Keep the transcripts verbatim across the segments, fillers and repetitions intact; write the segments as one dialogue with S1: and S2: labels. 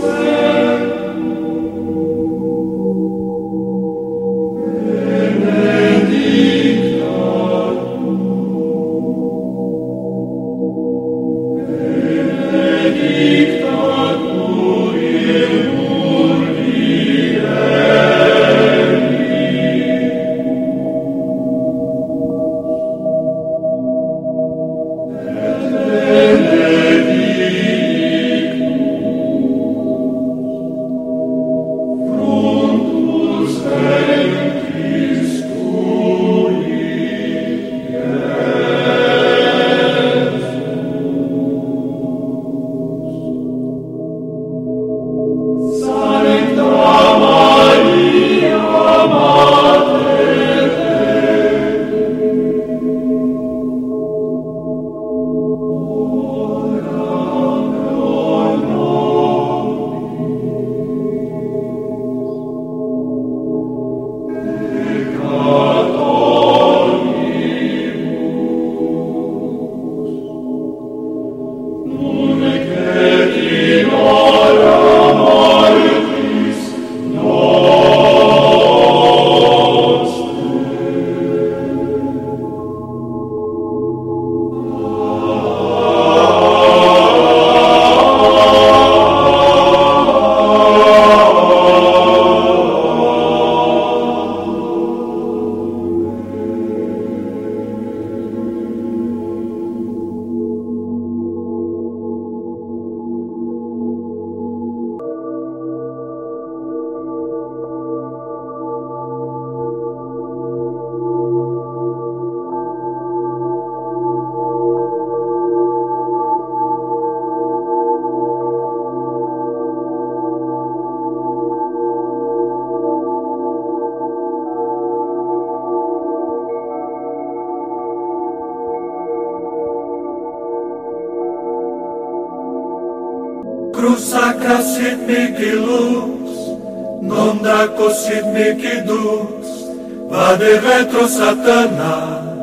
S1: Crusaka sit miki luz, non da cosit miki dus, va de retro satana,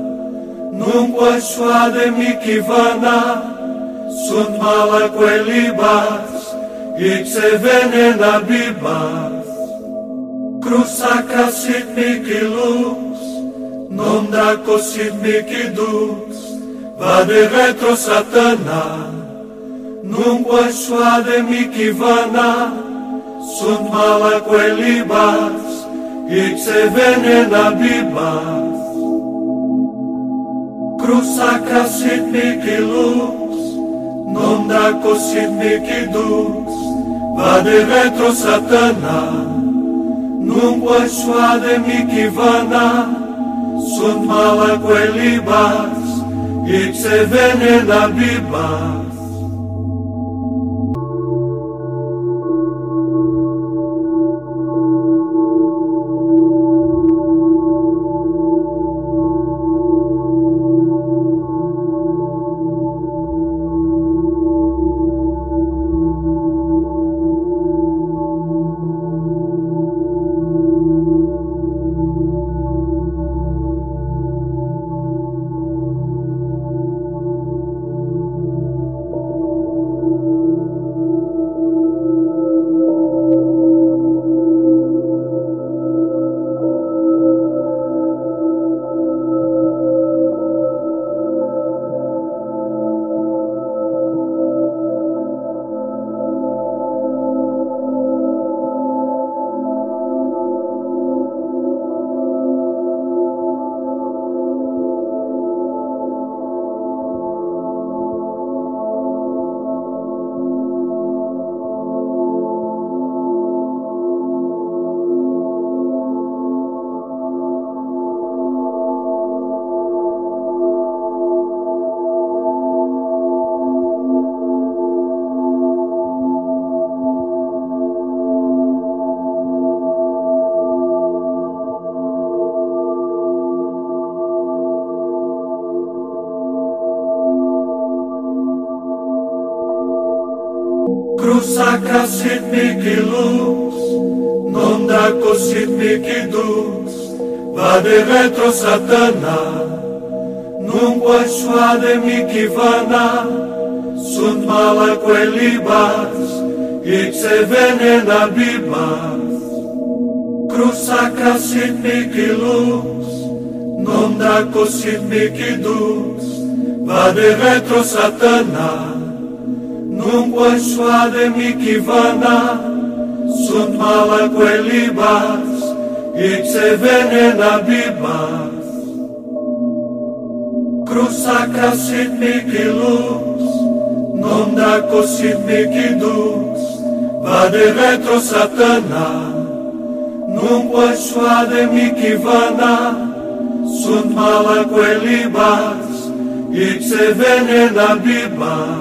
S1: non puoi suade miki vana, sunt mala quelibas, ixe venena bibas. Crusaka sit miki luz, non da cosit miki dus, va de retro satana, non puoi suade miki vana, sunt mala quelibas, ixe venena bibas. Crusaka sit miki luz, non da cosit miki dus, va de retro satana, non puoi suade miki vana, sunt mala quelibas, ixe venena bibas. Crusaka sit miki luz, non da cosit miki dus, va de retro satana, non puoi suade miki vana, sunt mala quelibas, ik se vene na bibas, crusaka sit miki lux, non da cosit miki dus, vade retro satana, non puoi suade miki vana, sunt mala quelibas, ik se vene na bibas, crusaka sit miki lux, non da cosit miki dus, vade retro satana, non puoi suade miki vana, sunt mala quelibas, ik se vene na bibas.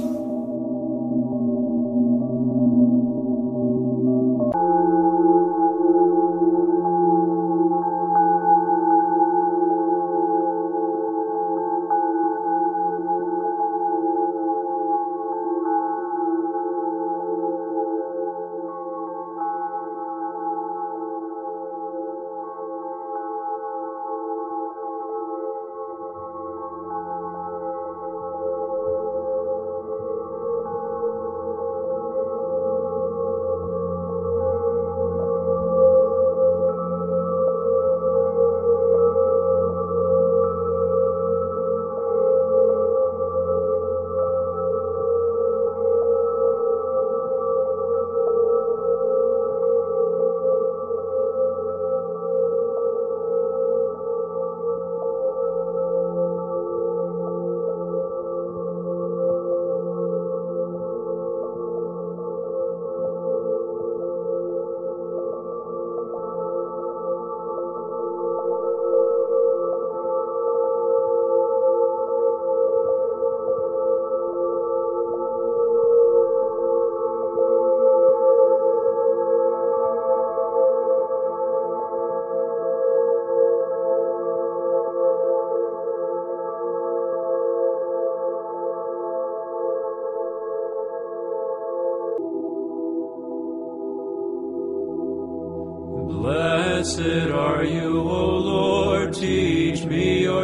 S2: Blessed are you, O Lord, teach me your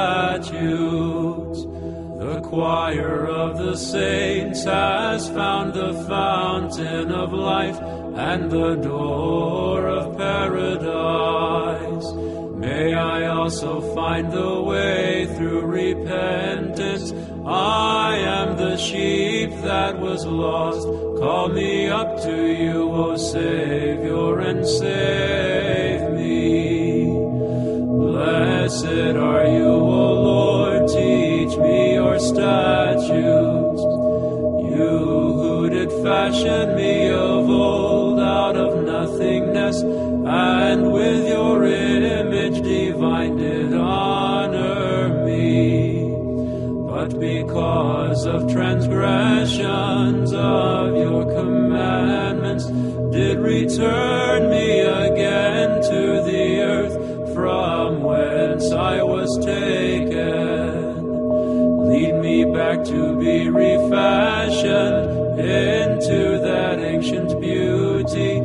S2: statutes. The choir of the saints has found the fountain of life and the door of paradise. May I also find the way through repentance. I am the sheep that was lost. Call me up to you, O Savior, and save me. Blessed are you, O Lord, teach me your statutes. You who did fashion me of old out of nothingness, and with your image divine did honor me. But because of transgressions of your commandments, did return me again to the earth from whence I was taken. Lead me back to be refashioned into that ancient beauty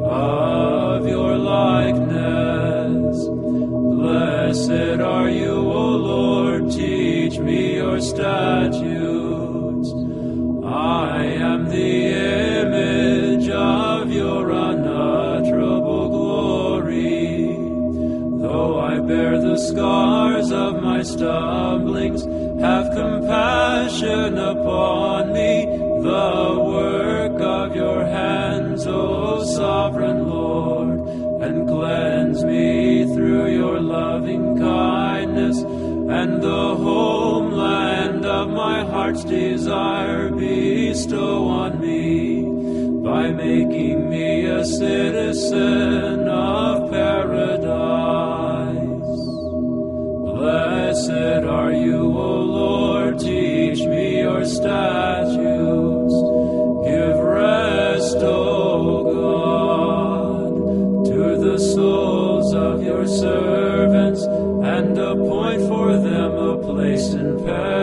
S2: of your likeness. Blessed are you, O Lord, teach me your statutes. I am the image of your unutterable glory. Though I bear the scars of my stumblings, have compassion upon me, the work of your hands, O sovereign Lord, and cleanse me through your loving kindness, and the homeland of my heart's desire bestow on me, by making me a citizen of paradise. Blessed are you, O Lord, teach me your statutes. Give rest, O God, to the souls of your servants, and appoint for them a place in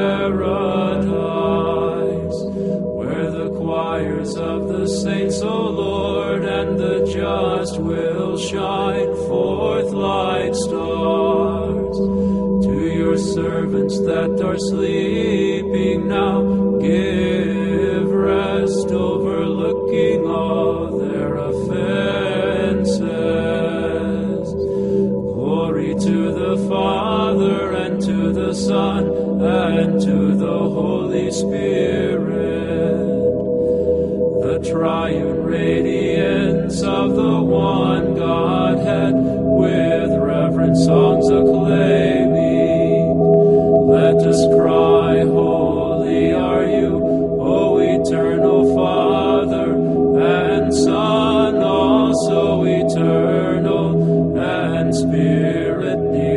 S2: paradise, where the choirs of the saints, O Lord, and the just will shine forth like stars. To your servants that are sleeping now, give rest, overlooking triune radiance of the one Godhead, with reverent songs acclaiming, let us cry, holy are you, O eternal Father, and Son, also eternal, and Spirit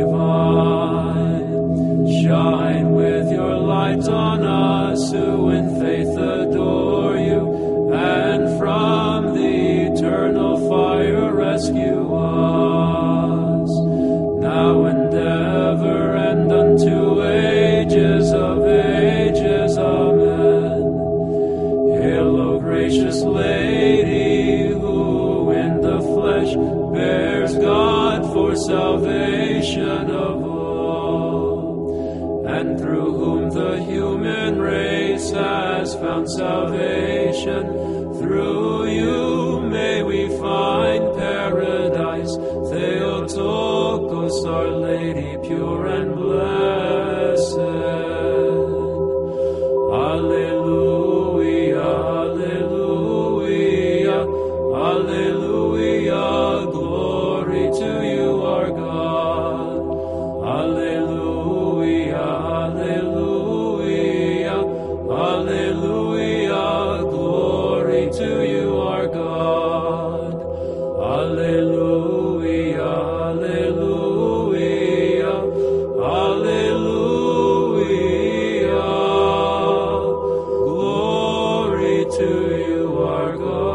S2: divine. Shine with your light on us who in faith adore you, and from the eternal fire rescue us, now and ever, and unto ages of ages. Amen. Hail, O gracious Lady, who in the flesh bears God for salvation of all, and through whom the human race has found salvation. Through you may we find paradise. Theotokos, Our Lady, pure and blessed. Alleluia, alleluia, alleluia. Glory to you, our God. Alleluia, alleluia, alleluia. Glory to you, our God. Alleluia, alleluia, alleluia. Glory to you, our God.